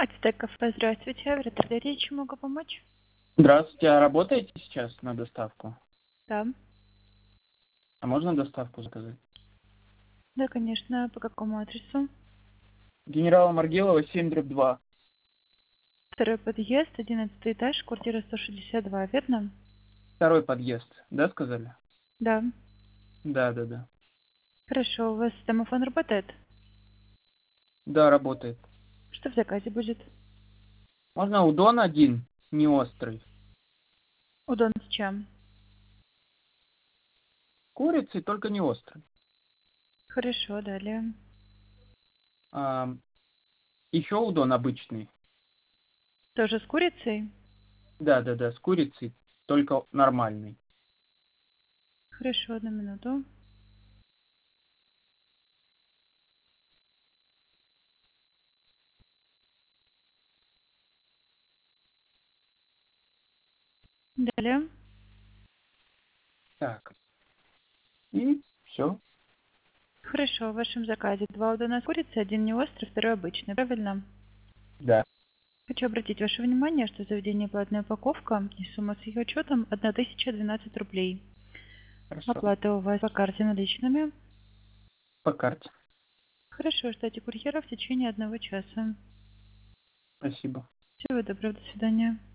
Ацтек кафе, здравствуйте. В артиллерии чем могу помочь? Здравствуйте, а работаете сейчас на доставку? Да. А можно доставку заказать? Да, конечно. По какому адресу? Генерала Маргелова, 7/2. Второй подъезд, 11 этаж, квартира 162, верно? Второй подъезд, да, сказали? Да. Да. Хорошо, у вас домофон работает? Да, работает. Что в заказе будет? Можно удон один, не острый. Удон с чем? Курицей, только не острый. Хорошо, далее. Еще удон обычный. Тоже с курицей? Да, с курицей, только нормальный. Хорошо, одну минуту. Далее. Так. И все. Хорошо, в вашем заказе 2 удона с курицей, один не острый, второй обычный, правильно? Да. Хочу обратить ваше внимание, что заведение платная упаковка и сумма с ее учетом 1012 рублей. Хорошо. Оплата у вас по карте наличными. По карте. Хорошо, ждите курьера в течение 1 часа. Спасибо. Всего доброго, до свидания.